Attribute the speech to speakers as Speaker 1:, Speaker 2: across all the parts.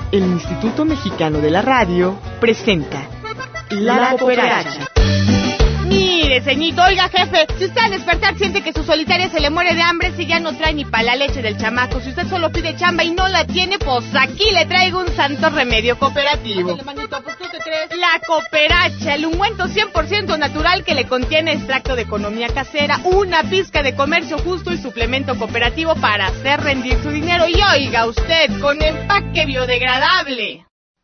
Speaker 1: El Instituto Mexicano de la Radio presenta La Cooperacha.
Speaker 2: Mire, ceñito, oiga, jefe, si usted al despertar siente que su solitaria se le muere de hambre, si ya no trae ni para la leche del chamaco, si usted solo pide chamba y no la tiene, pues aquí le traigo un santo remedio cooperativo. Ándale, manito, pues, ¿tú qué crees? La Cooperacha, el ungüento 100% natural que le contiene extracto de economía casera, una pizca de comercio justo y suplemento cooperativo para hacer rendir su dinero. Y oiga usted, con empaque biodegradable.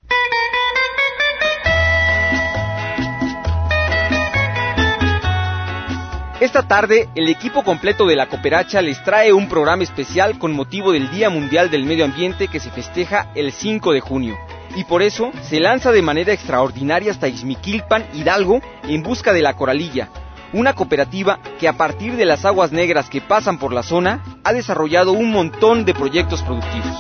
Speaker 3: Esta tarde, el equipo completo de La Cooperacha les trae un programa especial con motivo del Día Mundial del Medio Ambiente que se festeja el 5 de junio. Y por eso, se lanza de manera extraordinaria hasta Ixmiquilpan, Hidalgo, en busca de la Coralilla, una cooperativa que a partir de las aguas negras que pasan por la zona, ha desarrollado un montón de proyectos productivos.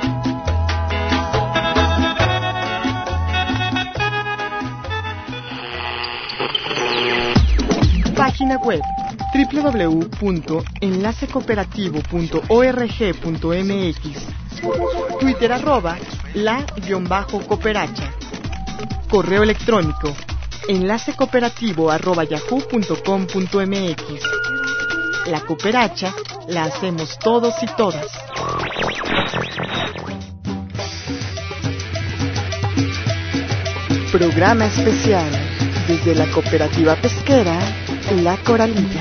Speaker 1: Página web www.enlacecooperativo.org.mx. Twitter @la_cooperacha. Correo electrónico enlacecooperativo@yahoo.com.mx. La Cooperacha la hacemos todos y todas. Programa especial desde la cooperativa pesquera La Coralilla.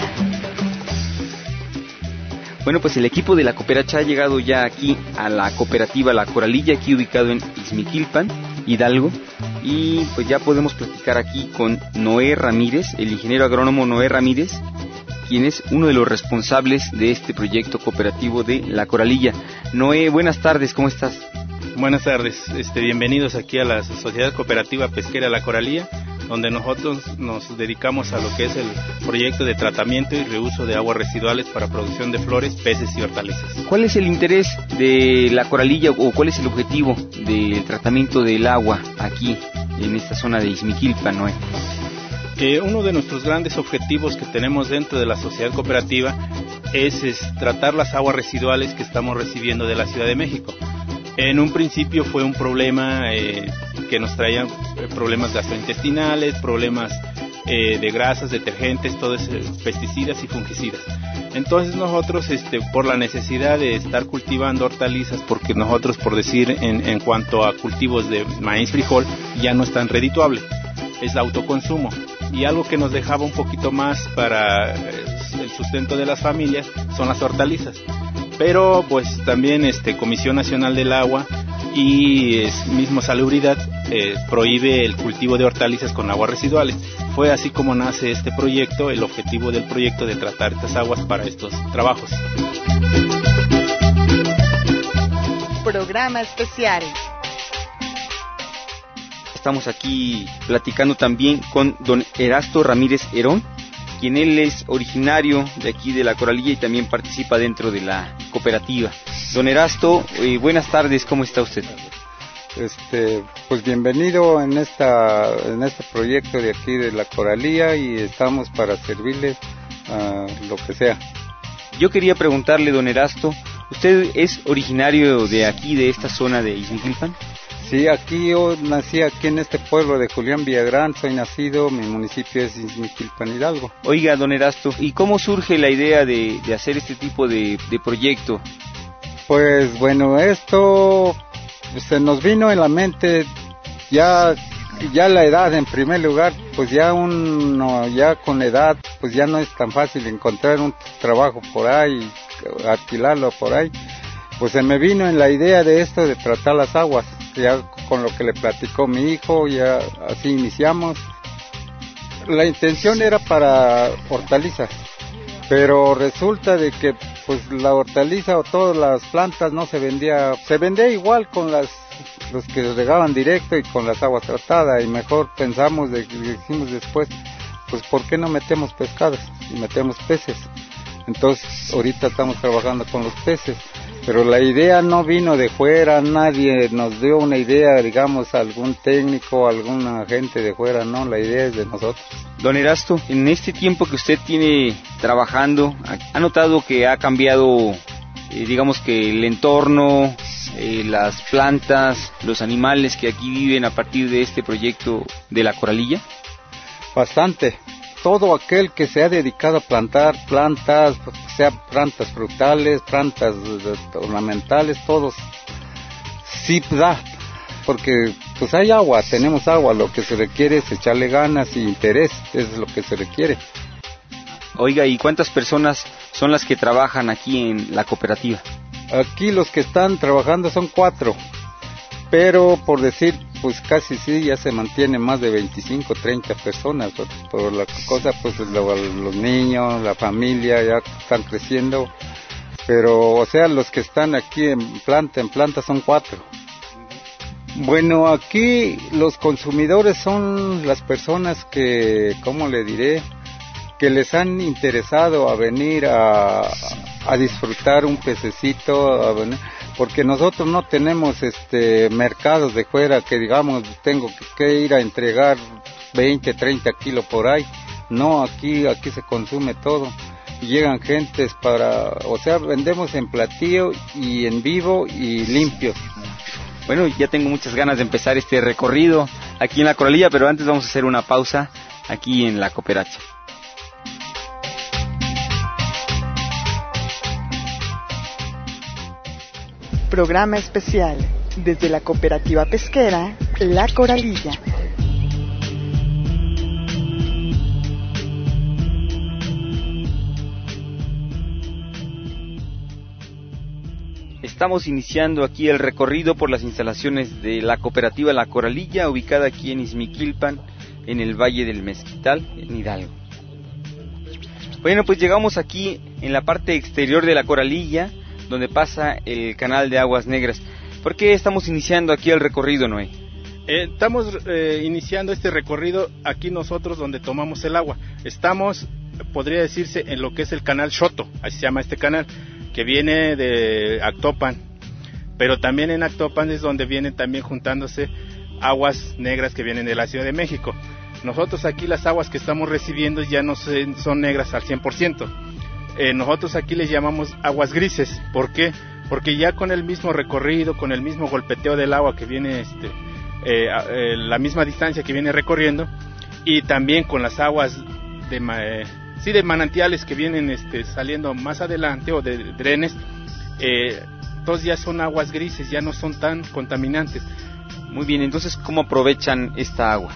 Speaker 3: Bueno, pues el equipo de La Cooperacha ha llegado ya aquí a la cooperativa La Coralilla, aquí ubicado en Ixmiquilpan, Hidalgo, y pues ya podemos platicar aquí con Noé Ramírez, el ingeniero agrónomo Noé Ramírez, quien es uno de los responsables de este proyecto cooperativo de La Coralilla. Noé, buenas tardes, ¿cómo estás?
Speaker 4: Buenas tardes, bienvenidos aquí a la Sociedad Cooperativa Pesquera La Coralilla, donde nosotros nos dedicamos a lo que es el proyecto de tratamiento y reuso de aguas residuales para producción de flores, peces y hortalizas.
Speaker 3: ¿Cuál es el interés de La Coralilla o cuál es el objetivo del tratamiento del agua aquí en esta zona de Ixmiquilpan, Noé?
Speaker 4: Uno de nuestros grandes objetivos que tenemos dentro de la sociedad cooperativa es tratar las aguas residuales que estamos recibiendo de la Ciudad de México. En un principio fue un problema que nos traía problemas gastrointestinales, problemas de grasas, detergentes, pesticidas y fungicidas. Entonces nosotros, por la necesidad de estar cultivando hortalizas, porque nosotros, por decir, en cuanto a cultivos de maíz, frijol, ya no es tan redituable, es autoconsumo. Y algo que nos dejaba un poquito más para el sustento de las familias son las hortalizas. Pero pues también Comisión Nacional del Agua y mismo Salubridad prohíbe el cultivo de hortalizas con aguas residuales. Fue así como nace este proyecto, el objetivo del proyecto de tratar estas aguas para estos trabajos.
Speaker 1: Programa especial.
Speaker 3: Estamos aquí platicando también con don Erasto Ramírez Herón, quien él es originario de aquí de La Coralilla y también participa dentro de la cooperativa. Don Erasto, buenas tardes, ¿cómo está usted?
Speaker 5: Pues bienvenido en este proyecto de aquí de La Coralilla y estamos para servirles lo que sea.
Speaker 3: Yo quería preguntarle, don Erasto, ¿usted es originario de aquí, de esta zona de Ixmiquilpan?
Speaker 5: Sí, yo nací aquí en este pueblo de Julián Villagrán, soy nacido, mi municipio es Ixmiquilpan, Hidalgo.
Speaker 3: Oiga, don Erasto, ¿y cómo surge la idea de hacer este tipo de proyecto?
Speaker 5: Pues bueno, esto se nos vino en la mente ya la edad en primer lugar, pues ya con edad, pues ya no es tan fácil encontrar un trabajo por ahí, alquilarlo por ahí. Pues se me vino en la idea de esto de tratar las aguas. Ya con lo que le platicó mi hijo, ya así iniciamos. La intención era para hortalizas, pero resulta de que pues la hortaliza o todas las plantas no se vendía igual con los que regaban directo y con las aguas tratadas, y mejor dijimos después, pues ¿por qué no metemos pescados y metemos peces? Entonces ahorita estamos trabajando con los peces. Pero la idea no vino de fuera, nadie nos dio una idea, digamos, algún técnico, alguna gente de fuera, no, la idea es de nosotros.
Speaker 3: Don Erasto, en este tiempo que usted tiene trabajando, ¿ha notado que ha cambiado, digamos que el entorno, las plantas, los animales que aquí viven a partir de este proyecto de la coralilla?
Speaker 5: Bastante. Todo aquel que se ha dedicado a plantar plantas, sea plantas frutales, plantas ornamentales, todos, sí da, porque pues hay agua, tenemos agua, lo que se requiere es echarle ganas y interés, es lo que se requiere.
Speaker 3: Oiga, ¿y cuántas personas son las que trabajan aquí en la cooperativa?
Speaker 5: Aquí los que están trabajando son 4, pero por decir, pues casi sí, ya se mantiene más de 25, 30 personas, por la cosa, pues los niños, la familia ya están creciendo, pero o sea, los que están aquí en planta son 4. Bueno, aquí los consumidores son las personas que, ¿cómo le diré?, que les han interesado a venir a disfrutar un pececito, porque nosotros no tenemos mercados de fuera que digamos tengo que ir a entregar 20, 30 kilos por ahí. No, aquí se consume todo. Llegan gentes o sea, vendemos en platillo y en vivo y limpios.
Speaker 3: Bueno, ya tengo muchas ganas de empezar este recorrido aquí en la Coralilla, pero antes vamos a hacer una pausa aquí en la Cooperacha.
Speaker 1: Programa especial desde la Cooperativa Pesquera La Coralilla.
Speaker 3: Estamos iniciando aquí el recorrido por las instalaciones de la Cooperativa La Coralilla, ubicada aquí en Izmiquilpan, en el Valle del Mezquital, en Hidalgo. Bueno, pues llegamos aquí en la parte exterior de la Coralilla, donde pasa el canal de Aguas Negras. ¿Por qué estamos iniciando aquí el recorrido, Noé?
Speaker 4: Estamos iniciando este recorrido aquí nosotros donde tomamos el agua. Estamos, podría decirse, en lo que es el canal Xoto, así se llama este canal, que viene de Actopan. Pero también en Actopan es donde vienen también juntándose aguas negras que vienen de la Ciudad de México. Nosotros aquí las aguas que estamos recibiendo ya no son negras al 100%. Nosotros aquí les llamamos aguas grises. ¿Por qué? Porque ya con el mismo recorrido, con el mismo golpeteo del agua que viene, la misma distancia que viene recorriendo, y también con las aguas de manantiales que vienen saliendo más adelante, o de drenes, entonces ya son aguas grises, ya no son tan contaminantes.
Speaker 3: Muy bien, entonces, ¿cómo aprovechan esta agua?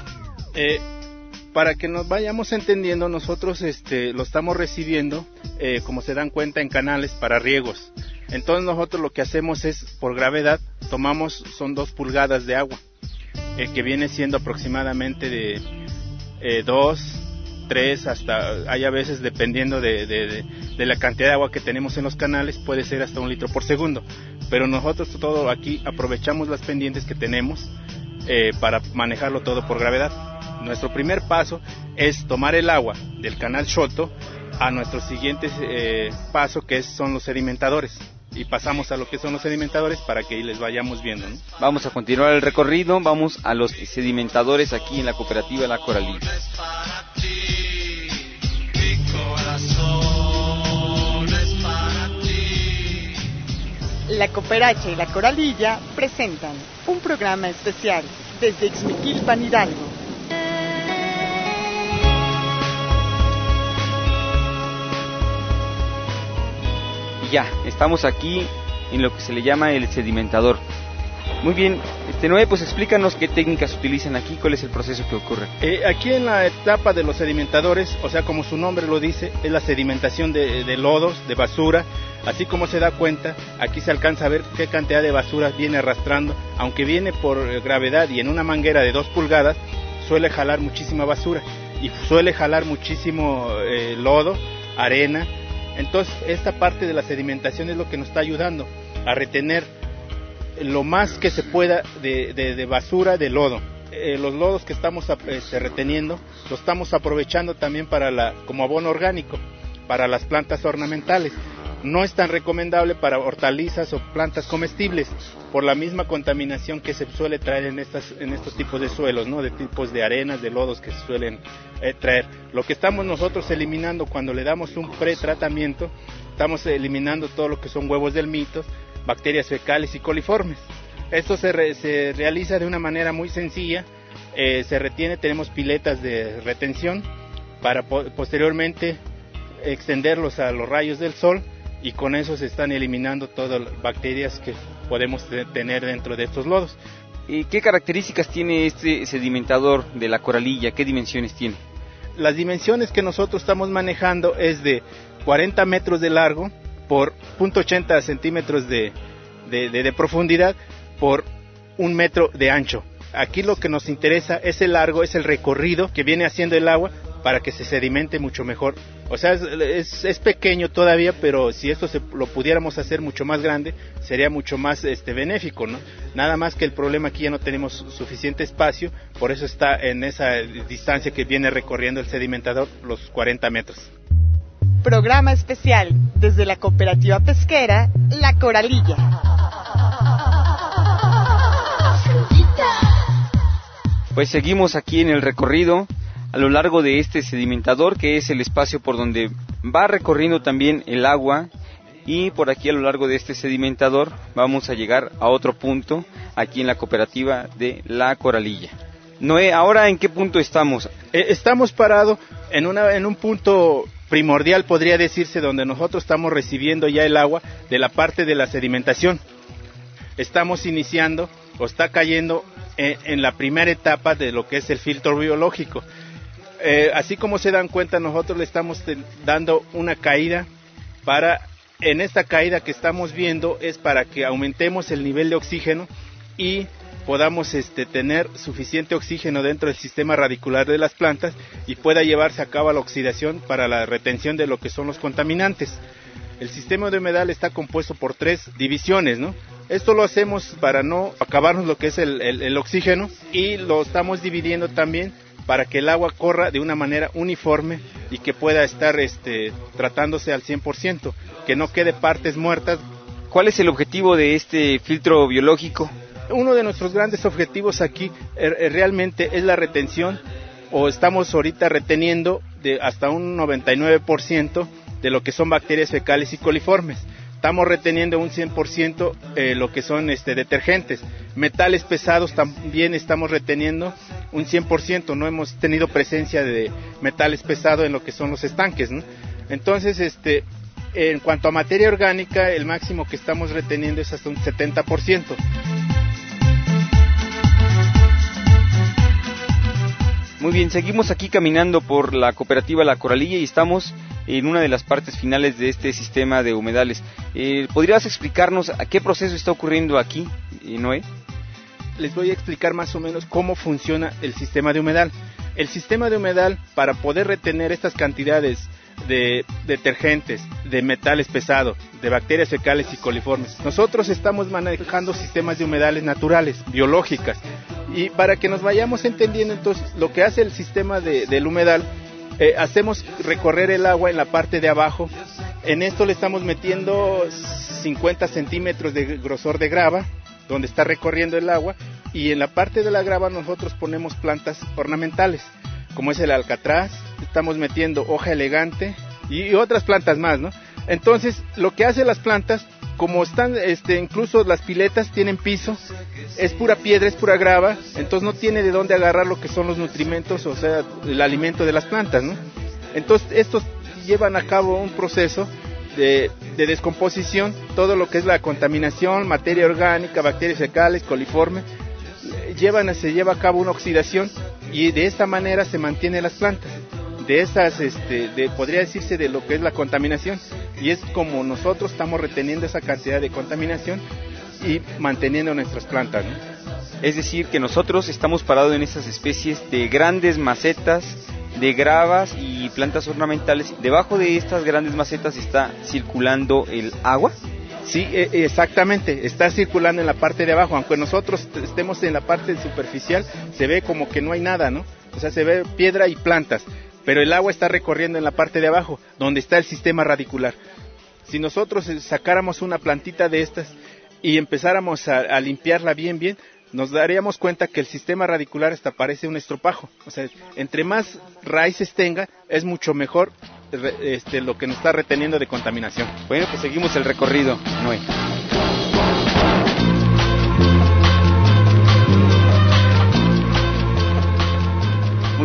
Speaker 4: Para que nos vayamos entendiendo, nosotros lo estamos recibiendo, como se dan cuenta, en canales para riegos. Entonces nosotros lo que hacemos es, por gravedad, son 2 pulgadas de agua, que viene siendo aproximadamente de 2, 3, hasta, hay a veces, dependiendo de la cantidad de agua que tenemos en los canales, puede ser hasta 1 litro por segundo. Pero nosotros todo aquí aprovechamos las pendientes que tenemos para manejarlo todo por gravedad. Nuestro primer paso es tomar el agua del canal Xoto a nuestro siguiente paso, que son los sedimentadores. Y pasamos a lo que son los sedimentadores para que les vayamos viendo, ¿no?
Speaker 3: Vamos a continuar el recorrido, vamos a los sedimentadores aquí en la Cooperativa La Coralilla.
Speaker 1: La Cooperacha y La Coralilla presentan un programa especial desde Ixmiquilpan, Hidalgo.
Speaker 3: Ya, estamos aquí en lo que se le llama el sedimentador. Muy bien, Noé, pues explícanos qué técnicas utilizan aquí, cuál es el proceso que ocurre.
Speaker 4: Aquí en la etapa de los sedimentadores, o sea, como su nombre lo dice, es la sedimentación de lodos, de basura. Así como se da cuenta, aquí se alcanza a ver qué cantidad de basura viene arrastrando. Aunque viene por gravedad y en una manguera de 2 pulgadas, suele jalar muchísima basura y suele jalar muchísimo lodo, arena. Entonces, esta parte de la sedimentación es lo que nos está ayudando a retener lo más que se pueda de basura, de lodo. Los lodos que estamos reteniendo, los estamos aprovechando también como abono orgánico para las plantas ornamentales. No es tan recomendable para hortalizas o plantas comestibles, por la misma contaminación que se suele traer en estos tipos de suelos, ¿no? De tipos de arenas, de lodos que se suelen traer. Lo que estamos nosotros eliminando cuando le damos un pretratamiento, estamos eliminando todo lo que son huevos del mito, bacterias fecales y coliformes. Esto se realiza de una manera muy sencilla. Se retiene, tenemos piletas de retención para posteriormente extenderlos a los rayos del sol, y con eso se están eliminando todas las bacterias que podemos tener dentro de estos lodos.
Speaker 3: ¿Y qué características tiene este sedimentador de la Coralilla? ¿Qué dimensiones tiene?
Speaker 4: Las dimensiones que nosotros estamos manejando es de 40 metros de largo por 0.80 centímetros de profundidad por 1 metro de ancho. Aquí lo que nos interesa es el largo, es el recorrido que viene haciendo el agua para que se sedimente mucho mejor. O sea, es pequeño todavía, pero si esto lo pudiéramos hacer mucho más grande, sería mucho más benéfico, ¿no? Nada más que el problema aquí ya no tenemos suficiente espacio, por eso está en esa distancia que viene recorriendo el sedimentador, los 40 metros.
Speaker 1: Programa especial desde la Cooperativa Pesquera La Coralilla.
Speaker 3: Pues seguimos aquí en el recorrido a lo largo de este sedimentador, que es el espacio por donde va recorriendo también el agua, y por aquí a lo largo de este sedimentador vamos a llegar a otro punto aquí en la Cooperativa de La Coralilla. Noé, ¿ahora en qué punto estamos?
Speaker 4: Estamos parados en un punto primordial, podría decirse, donde nosotros estamos recibiendo ya el agua de la parte de la sedimentación. Estamos iniciando o está cayendo en la primera etapa de lo que es el filtro biológico. Así como se dan cuenta, nosotros le estamos dando una caída en esta caída que estamos viendo es para que aumentemos el nivel de oxígeno y podamos tener suficiente oxígeno dentro del sistema radicular de las plantas y pueda llevarse a cabo la oxidación para la retención de lo que son los contaminantes. El sistema de humedal está compuesto por 3 divisiones, ¿no? Esto lo hacemos para no acabarnos lo que es el oxígeno, y lo estamos dividiendo también para que el agua corra de una manera uniforme y que pueda estar tratándose al 100%, que no quede partes muertas.
Speaker 3: ¿Cuál es el objetivo de este filtro biológico?
Speaker 4: Uno de nuestros grandes objetivos aquí realmente es la retención, o estamos ahorita reteniendo de hasta un 99% de lo que son bacterias fecales y coliformes. Estamos reteniendo un 100% lo que son detergentes. Metales pesados también estamos reteniendo un 100%. No hemos tenido presencia de metales pesados en lo que son los estanques, ¿no? Entonces, en cuanto a materia orgánica, el máximo que estamos reteniendo es hasta un 70%.
Speaker 3: Muy bien, seguimos aquí caminando por la Cooperativa La Coralilla y estamos en una de las partes finales de este sistema de humedales. ¿Podrías explicarnos a qué proceso está ocurriendo aquí, Noé?
Speaker 4: Les voy a explicar más o menos cómo funciona el sistema de humedal. El sistema de humedal, para poder retener estas cantidades de detergentes, de metales pesados, de bacterias fecales y coliformes, nosotros estamos manejando sistemas de humedales naturales, biológicas, y para que nos vayamos entendiendo, entonces, lo que hace el sistema del humedal, hacemos recorrer el agua en la parte de abajo. En esto le estamos metiendo 50 centímetros de grosor de grava, donde está recorriendo el agua, y en la parte de la grava nosotros ponemos plantas ornamentales, como es el alcatraz, estamos metiendo hoja elegante y otras plantas más, ¿no? Entonces, lo que hacen las plantas, como están, incluso las piletas tienen piso, es pura piedra, es pura grava, entonces no tiene de dónde agarrar lo que son los nutrimentos, o sea, el alimento de las plantas, ¿no? Entonces, estos llevan a cabo un proceso de descomposición, todo lo que es la contaminación, materia orgánica, bacterias fecales, coliformes, se lleva a cabo una oxidación, y de esta manera se mantienen las plantas. De esas, podría decirse de lo que es la contaminación, y es como nosotros estamos reteniendo esa cantidad de contaminación y manteniendo nuestras plantas, ¿no?
Speaker 3: Es decir, que nosotros estamos parados en esas especies de grandes macetas, de gravas y plantas ornamentales. Debajo de estas grandes macetas está circulando el agua.
Speaker 4: Sí, exactamente, está circulando en la parte de abajo, aunque nosotros estemos en la parte superficial, se ve como que no hay nada, ¿no? O sea, se ve piedra y plantas, pero el agua está recorriendo en la parte de abajo, donde está el sistema radicular. Si nosotros sacáramos una plantita de estas y empezáramos a limpiarla bien, nos daríamos cuenta que el sistema radicular hasta parece un estropajo. O sea, entre más raíces tenga, es mucho mejor lo que nos está reteniendo de contaminación.
Speaker 3: Bueno, pues seguimos el recorrido, Noé.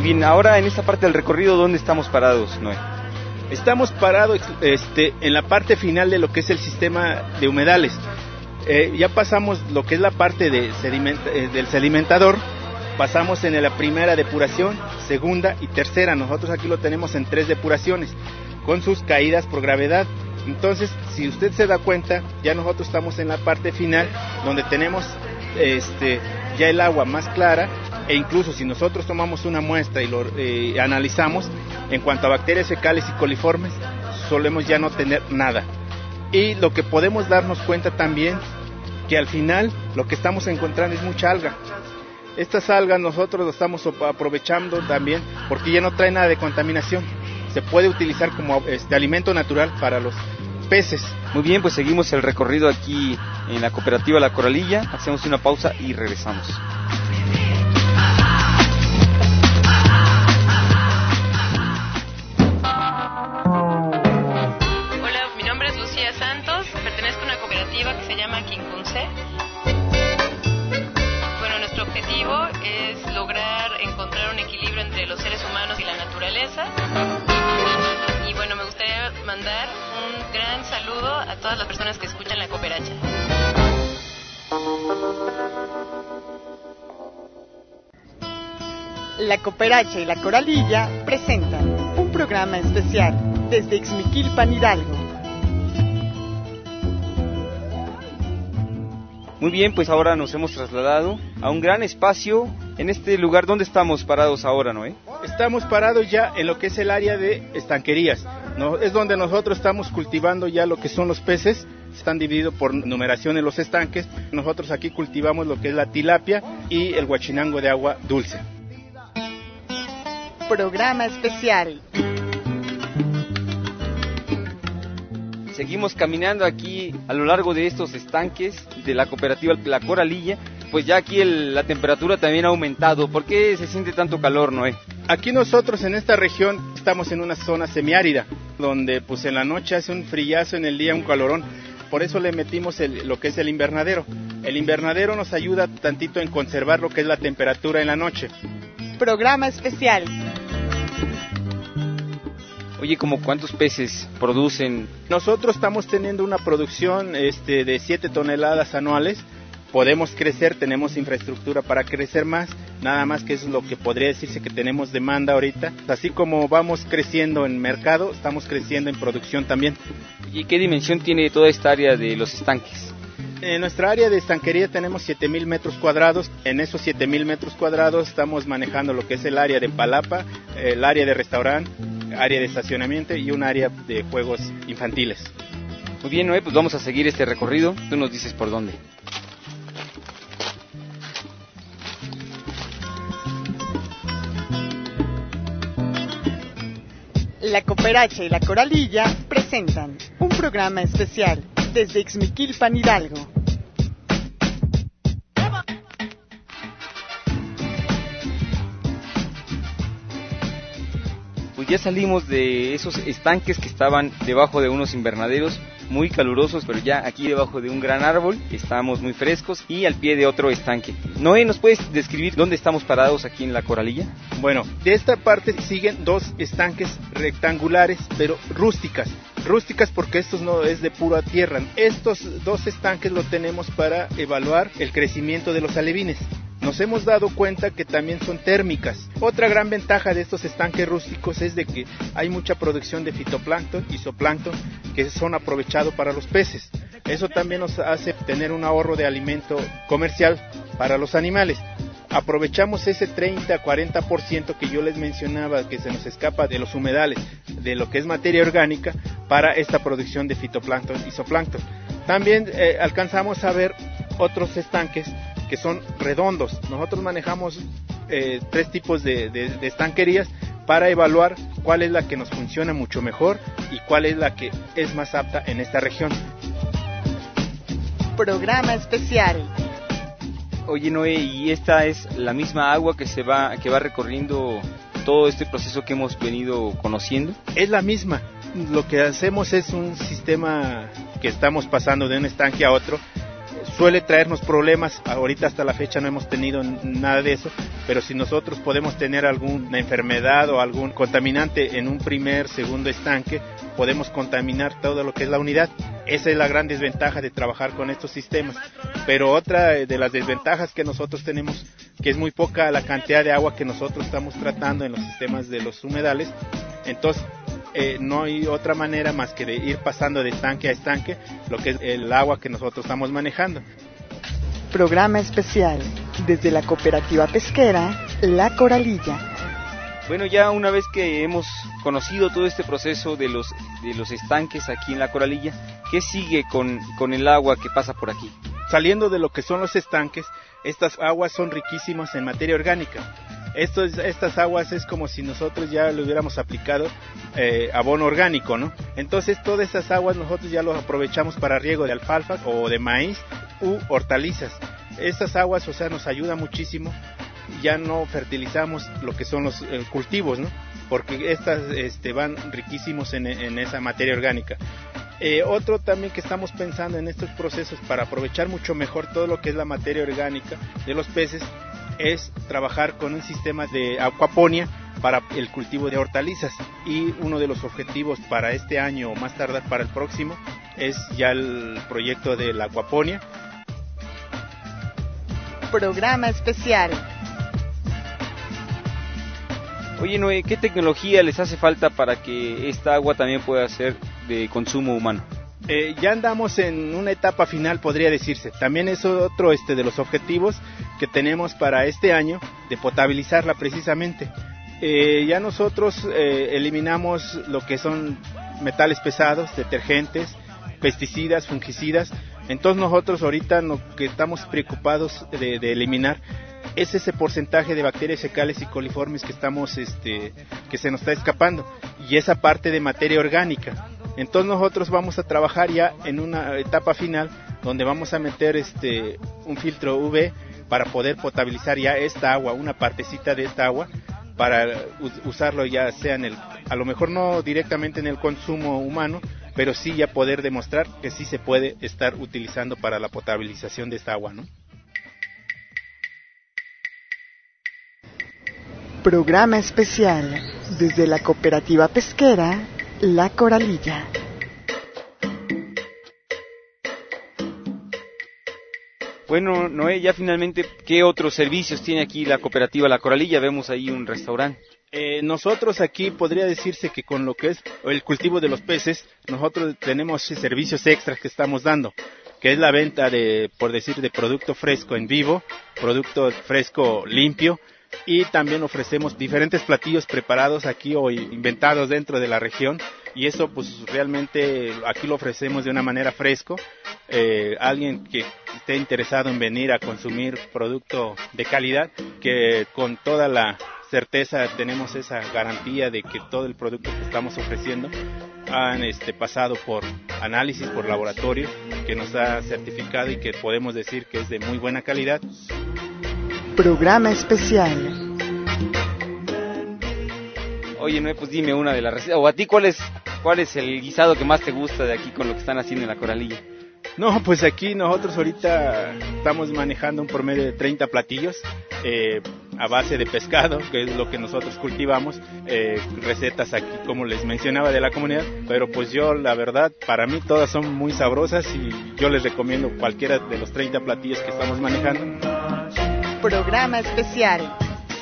Speaker 3: bien, ahora en esta parte del recorrido, ¿dónde estamos parados, Noé?
Speaker 4: Estamos parados en la parte final de lo que es el sistema de humedales. Ya pasamos lo que es la parte del sedimentador, pasamos en la primera depuración, segunda y tercera. Nosotros aquí lo tenemos en 3 depuraciones, con sus caídas por gravedad. Entonces, si usted se da cuenta, ya nosotros estamos en la parte final, donde tenemos ya el agua más clara, e incluso si nosotros tomamos una muestra y lo analizamos, en cuanto a bacterias fecales y coliformes, solemos ya no tener nada. Y lo que podemos darnos cuenta también, que al final lo que estamos encontrando es mucha alga. Estas algas nosotros lo estamos aprovechando también, porque ya no trae nada de contaminación. Se puede utilizar como alimento natural para los peces.
Speaker 3: Muy bien, pues seguimos el recorrido aquí en la cooperativa La Coralilla, hacemos una pausa y regresamos.
Speaker 6: Hola, mi nombre es Lucía Santos, pertenezco a una cooperativa que se llama Quincunce. Bueno, nuestro objetivo es lograr encontrar un equilibrio entre los seres humanos y la naturaleza. Y bueno, me gustaría mandar un gran saludo a todas las personas que escuchan La Cooperacha.
Speaker 1: La Cooperacha y La Coralilla presentan un programa especial desde Ixmiquilpan, Hidalgo.
Speaker 3: Muy bien, pues ahora nos hemos trasladado a un gran espacio en este lugar. ¿Dónde estamos parados ahora, Noé?
Speaker 4: Estamos parados ya en lo que es el área de estanquerías, ¿no? Es donde nosotros estamos cultivando ya lo que son los peces. Están divididos por numeración en los estanques. Nosotros aquí cultivamos lo que es la tilapia y el huachinango de agua dulce.
Speaker 1: Programa especial.
Speaker 3: Seguimos caminando aquí a lo largo de estos estanques de la cooperativa La Coralilla. Pues ya aquí la temperatura también ha aumentado. ¿Por qué se siente tanto calor, Noé?
Speaker 4: Aquí nosotros en esta región estamos en una zona semiárida, donde pues en la noche hace un frillazo, en el día un calorón. Por eso le metimos lo que es el invernadero. El invernadero nos ayuda tantito en conservar lo que es la temperatura en la noche.
Speaker 1: Programa especial.
Speaker 3: Oye, ¿como cuántos peces producen?
Speaker 4: Nosotros estamos teniendo una producción de 7 toneladas anuales. Podemos crecer, tenemos infraestructura para crecer más, nada más que es lo que podría decirse que tenemos demanda ahorita. Así como vamos creciendo en mercado, estamos creciendo en producción también.
Speaker 3: ¿Y qué dimensión tiene toda esta área de los estanques?
Speaker 4: En nuestra área de estanquería tenemos 7,000 metros cuadrados. En esos 7,000 metros cuadrados estamos manejando lo que es el área de palapa, el área de restaurante, área de estacionamiento y un área de juegos infantiles.
Speaker 3: Muy bien, Noé, pues vamos a seguir este recorrido. Tú nos dices por dónde.
Speaker 1: La Cooperacha y La Coralilla presentan un programa especial desde Ixmiquilpan, Hidalgo.
Speaker 3: Pues ya salimos de esos estanques que estaban debajo de unos invernaderos muy calurosos, pero ya aquí debajo de un gran árbol estamos muy frescos y al pie de otro estanque. Noé, ¿nos puedes describir dónde estamos parados aquí en La Coralilla?
Speaker 4: Bueno, de esta parte siguen 2 estanques rectangulares, pero rústicas. Rústicas porque estos no es de pura tierra. Estos 2 estanques lo tenemos para evaluar el crecimiento de los alevines. Nos hemos dado cuenta que también son térmicas. Otra gran ventaja de estos estanques rústicos es de que hay mucha producción de fitoplancton y zooplancton que son aprovechados para los peces. Eso también nos hace tener un ahorro de alimento comercial para los animales. Aprovechamos ese 30-40% que yo les mencionaba que se nos escapa de los humedales, de lo que es materia orgánica, para esta producción de fitoplancton y zooplancton. También alcanzamos a ver otros estanques que son redondos. Nosotros manejamos 3 tipos de estanquerías para evaluar cuál es la que nos funciona mucho mejor y cuál es la que es más apta en esta región.
Speaker 1: Programa especial.
Speaker 3: Oye, Noé, ¿y esta es la misma agua que va recorriendo todo este proceso que hemos venido conociendo?
Speaker 4: Es la misma. Lo que hacemos es un sistema que estamos pasando de un estanque a otro. suele traernos problemas. Ahorita hasta la fecha no hemos tenido nada de eso, pero si nosotros podemos tener alguna enfermedad o algún contaminante en un primer, segundo estanque, podemos contaminar todo lo que es la unidad. Esa es la gran desventaja de trabajar con estos sistemas. Pero otra de las desventajas que nosotros tenemos, que es muy poca la cantidad de agua que nosotros estamos tratando en los sistemas de los humedales, entonces no hay otra manera más que de ir pasando de estanque a estanque lo que es el agua que nosotros estamos manejando.
Speaker 1: Programa especial desde la cooperativa pesquera La Coralilla.
Speaker 3: Bueno, ya una vez que hemos conocido todo este proceso de los estanques aquí en La Coralilla, ¿qué sigue con el agua que pasa por aquí?
Speaker 4: Saliendo de lo que son los estanques, estas aguas son riquísimas en materia orgánica. Estas aguas es como si nosotros ya le hubiéramos aplicado abono orgánico, ¿no? Entonces todas esas aguas nosotros ya las aprovechamos para riego de alfalfa o de maíz u hortalizas. Estas aguas, o sea, nos ayudan muchísimo. Ya no fertilizamos lo que son los cultivos, ¿no? Porque estas van riquísimos en esa materia orgánica. Otro también que estamos pensando en estos procesos para aprovechar mucho mejor todo lo que es la materia orgánica de los peces es trabajar con un sistema de acuaponia para el cultivo de hortalizas, y uno de los objetivos para este año o más tardar para el próximo es ya el proyecto de la acuaponia.
Speaker 1: Programa especial.
Speaker 3: Oye, Noé, ¿qué tecnología les hace falta para que esta agua también pueda ser de consumo humano?
Speaker 4: Ya andamos en una etapa final, podría decirse. También es otro de los objetivos que tenemos para este año, de potabilizarla precisamente. Ya nosotros eliminamos lo que son metales pesados, detergentes, pesticidas, fungicidas. Entonces nosotros ahorita lo que estamos preocupados de eliminar es ese porcentaje de bacterias fecales y coliformes que que se nos está escapando, y esa parte de materia orgánica. Entonces nosotros vamos a trabajar ya en una etapa final donde vamos a meter un filtro UV para poder potabilizar ya esta agua, una partecita de esta agua, para usarlo ya sea a lo mejor no directamente en el consumo humano, pero sí ya poder demostrar que sí se puede estar utilizando para la potabilización de esta agua, ¿no?
Speaker 1: Programa especial desde la cooperativa pesquera La Coralilla.
Speaker 3: Bueno, Noé, ya finalmente, ¿qué otros servicios tiene aquí la cooperativa La Coralilla? Vemos ahí un restaurante.
Speaker 4: Nosotros aquí podría decirse que con lo que es el cultivo de los peces, nosotros tenemos servicios extras que estamos dando, que es la venta de producto fresco en vivo, producto fresco limpio, y también ofrecemos diferentes platillos preparados aquí o inventados dentro de la región, y eso pues realmente aquí lo ofrecemos de una manera fresco. Alguien que esté interesado en venir a consumir producto de calidad, que con toda la certeza tenemos esa garantía de que todo el producto que estamos ofreciendo han pasado por análisis, por laboratorio, que nos ha certificado y que podemos decir que es de muy buena calidad.
Speaker 1: Programa especial.
Speaker 3: Oye, Noé, pues dime una de las recetas, o a ti, ¿cuál es el guisado que más te gusta de aquí con lo que están haciendo en La Coralilla?
Speaker 4: No, pues aquí nosotros ahorita estamos manejando un promedio de 30 platillos a base de pescado, que es lo que nosotros cultivamos, recetas aquí, como les mencionaba, de la comunidad, pero pues yo, la verdad, para mí todas son muy sabrosas y yo les recomiendo cualquiera de los 30 platillos que estamos manejando.
Speaker 1: Programa especial.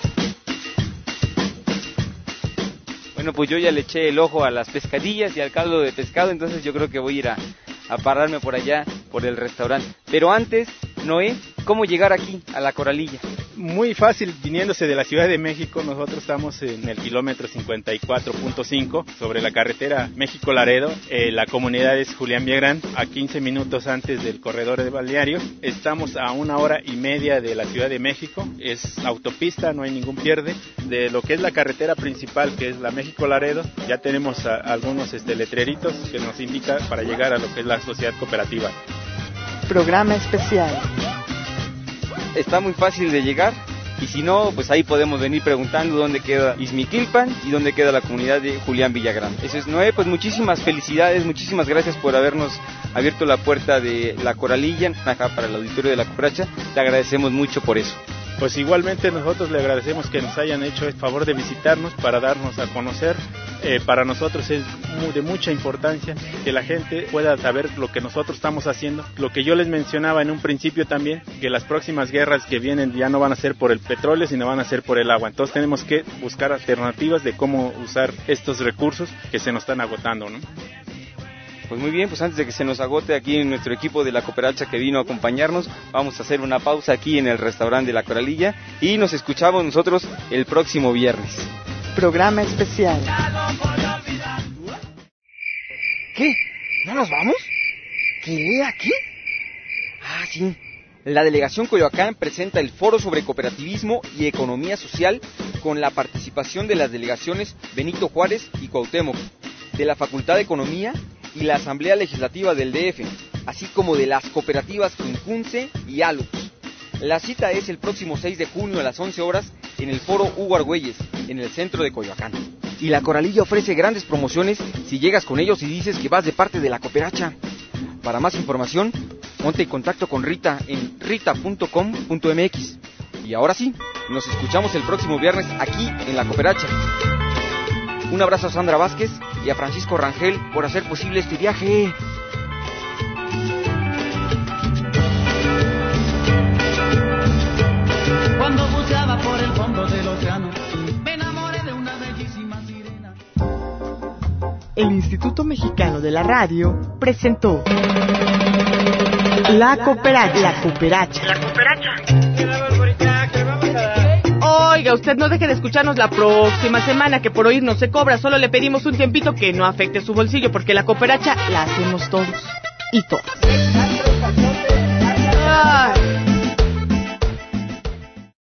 Speaker 3: Bueno, pues yo ya le eché el ojo a las pescadillas y al caldo de pescado, entonces yo creo que voy a ir a pararme por allá, por el restaurante. Pero antes, Noé, ¿cómo llegar aquí, a La Coralilla?
Speaker 4: Muy fácil, viniéndose de la Ciudad de México. Nosotros estamos en el kilómetro 54.5 sobre la carretera México-Laredo. La comunidad es Julián Villagrán, a 15 minutos antes del corredor de balneario. Estamos a 1 hora y media de la Ciudad de México. Es autopista, no hay ningún pierde. De lo que es la carretera principal, que es la México-Laredo, ya tenemos algunos letreritos que nos indican para llegar a lo que es la sociedad cooperativa.
Speaker 1: Programa especial.
Speaker 3: Está muy fácil de llegar, y si no, pues ahí podemos venir preguntando dónde queda Ixmiquilpan y dónde queda la comunidad de Julián Villagrán. Eso es, Noé, pues muchísimas felicidades, muchísimas gracias por habernos abierto la puerta de la Coralilla acá para el auditorio de la Cooperacha. Te agradecemos mucho por eso.
Speaker 4: Pues igualmente nosotros le agradecemos que nos hayan hecho el favor de visitarnos para darnos a conocer. Para nosotros es de mucha importancia que la gente pueda saber lo que nosotros estamos haciendo. Lo que yo les mencionaba en un principio también, que las próximas guerras que vienen ya no van a ser por el petróleo, sino van a ser por el agua. Entonces tenemos que buscar alternativas de cómo usar estos recursos que se nos están agotando, ¿no?
Speaker 3: Pues muy bien, pues antes de que se nos agote aquí en nuestro equipo de la Cooperacha que vino a acompañarnos, vamos a hacer una pausa aquí en el restaurante de la Coralilla y nos escuchamos nosotros el próximo viernes.
Speaker 1: Programa especial.
Speaker 3: ¿Qué? ¿No nos vamos? ¿Qué? ¿Aquí? Ah, sí. La Delegación Coyoacán presenta el Foro sobre Cooperativismo y Economía Social con la participación de las delegaciones Benito Juárez y Cuauhtémoc, de la Facultad de Economía y la Asamblea Legislativa del DF, así como de las cooperativas Quinpunce y Alux. La cita es el próximo 6 de junio a las 11 horas en el Foro Hugo Argüelles, en el centro de Coyoacán. Y la Coralilla ofrece grandes promociones si llegas con ellos y dices que vas de parte de la Cooperacha. Para más información, ponte en contacto con Rita en rita.com.mx. Y ahora sí, nos escuchamos el próximo viernes aquí en la Cooperacha. Un abrazo a Sandra Vázquez y a Francisco Rangel por hacer posible este viaje.
Speaker 7: Cuando buceaba por el fondo del océano, me enamoré de una bellísima sirena.
Speaker 1: El Instituto Mexicano de la Radio presentó La Cooperacha. La Cooperacha.
Speaker 2: La Cooperacha. Oiga, usted no deje de escucharnos la próxima semana, que por oírnos se cobra. Solo le pedimos un tiempito que no afecte su bolsillo, porque la Cooperacha la hacemos todos y todas. Ay.